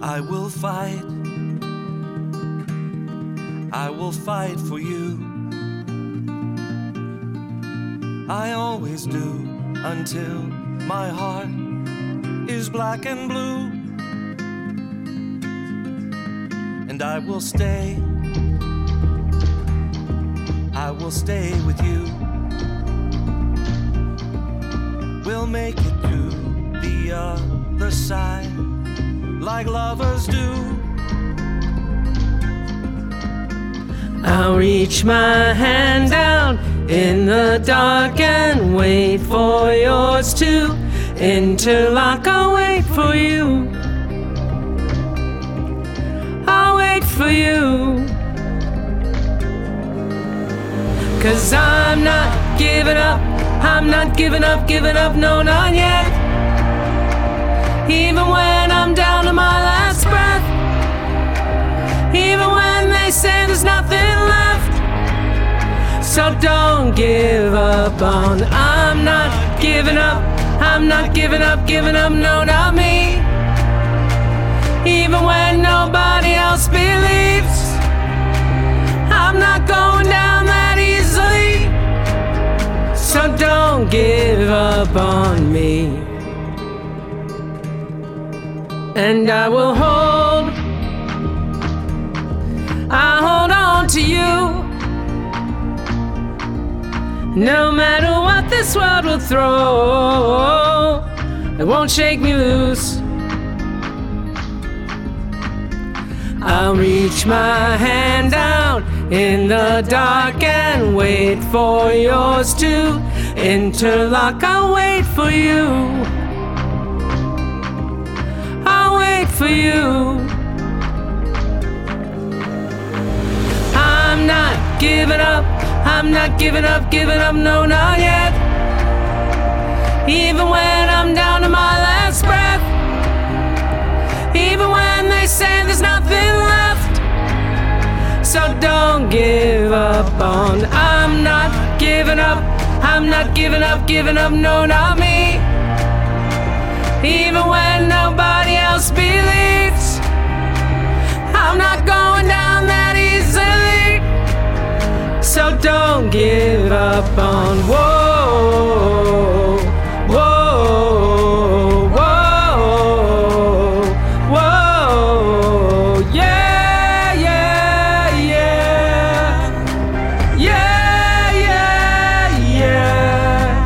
I will fight. I will fight for you. I always do until my heart is black and blue. And I will stay with you. We'll make it to the other side like lovers do. I'll reach my hand out in the dark and wait for yours to interlock. I'll wait for you. I'll wait for you. 'Cause I'm not giving up. I'm not giving up, no, not yet. Even when I'm down to my last breath. Even when they say there's nothing left. So don't give up on. I'm not giving up. I'm not giving up, no, not me. Even when nobody else believes. I'm not going down that easily. So don't give up on me. And I will hold on to you. No matter what this world will throw, it won't shake me loose. I'll reach my hand out in the dark and wait for yours to interlock. I'll wait for you. I'll wait for you. I'm not giving up. I'm not giving up, no, not yet. Even when I'm down to my last breath. Even when they say there's nothing left. So don't give up on. I'm not giving up. I'm not giving up, no, not me. Even when nobody else believes. I'm not going down that easily. So don't give up on. Whoa, whoa, whoa, whoa, yeah, yeah, yeah, yeah, yeah, yeah.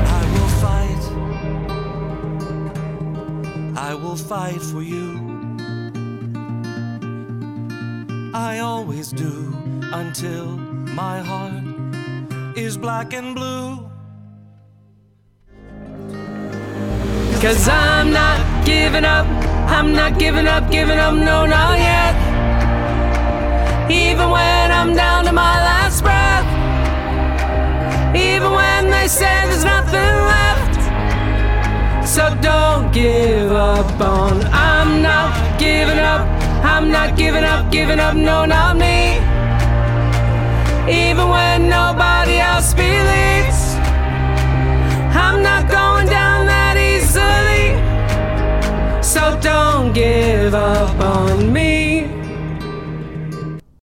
I will fight for you. I always do until my heart is black and blue. 'Cause I'm not giving up. I'm not giving up, no, not yet. Even when I'm down to my last breath. Even when they say there's nothing left. So don't give up on. I'm not giving up. I'm not giving up, no, not me.